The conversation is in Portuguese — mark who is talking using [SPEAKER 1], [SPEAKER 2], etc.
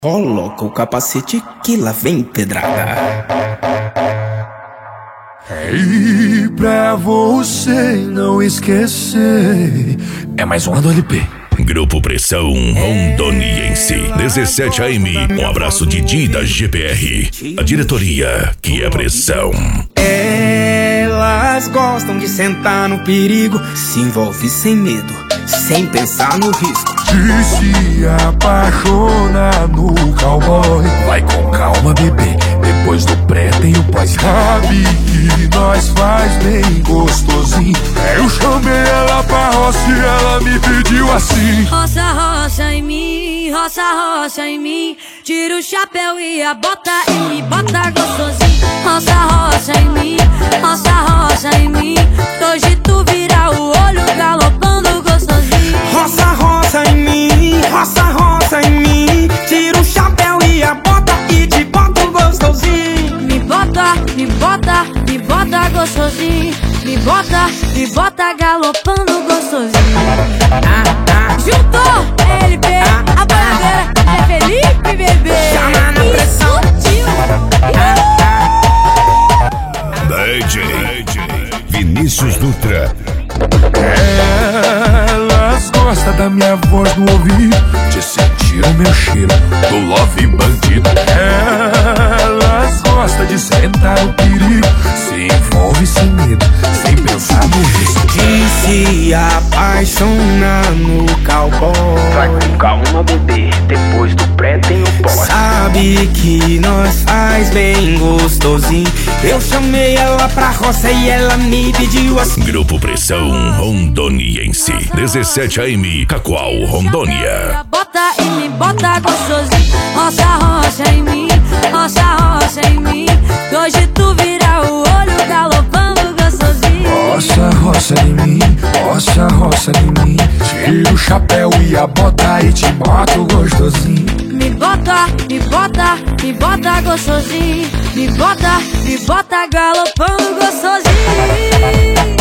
[SPEAKER 1] Coloca o capacete que lá vem pedrada.
[SPEAKER 2] E pra você não esquecer, é mais uma do LP.
[SPEAKER 3] Grupo Pressão Rondoniense 17 AM. Um abraço de Di da GPR. A diretoria que é pressão.
[SPEAKER 1] Elas gostam de sentar no perigo, se envolve sem medo, sem pensar no risco.
[SPEAKER 2] De se apaixonar no cowboy. Vai com calma, bebê, depois do pré tem o pós. Sabe que nós faz bem gostosinho. Eu chamei ela pra roça e ela me pediu assim:
[SPEAKER 4] roça, roça em mim, roça, roça em mim. Tira o chapéu e a bota e me bota gostosinho. Roça, roça em mim, roça, roça em mim. Hoje tu vira o olho galopando gostosinho.
[SPEAKER 1] Roça, roça em mim, roça, roça em mim. Tira o chapéu e a bota e te bota gostosinho.
[SPEAKER 4] Me bota, me bota, me bota gostosinho. Me bota galopando gostosinho. Juntou LP, a bananeira, é Felipe, bebê.
[SPEAKER 1] Chama na pressão.
[SPEAKER 3] DJ Vinícius Dutra.
[SPEAKER 2] Elas gostam da minha voz no ouvido, de sentir o meu cheiro do love bandido. Elas gostam de sentar no perigo, se envolve sem medo, sem pensar no risco.
[SPEAKER 1] De se apaixonar no cowboy.
[SPEAKER 5] Vai com calma, bebê, depois do pré tem o pós.
[SPEAKER 1] Sabe que nós faz bem gostosinho. Eu chamei ela pra roça e ela me pediu assim.
[SPEAKER 3] Grupo Pressão Rondoniense 17 AM, Cacoal, Rondônia.
[SPEAKER 4] Bota e me bota gostosinho. Roça, roça em mim, roça, roça em mim. Hoje tu vira o olho galopando gostosinho.
[SPEAKER 2] Roça, roça em mim, roça, roça em mim. Tira o chapéu e a bota e te boto gostosinho.
[SPEAKER 4] Me bota, me bota, me bota gostosinho. Me bota galopando gostosinho.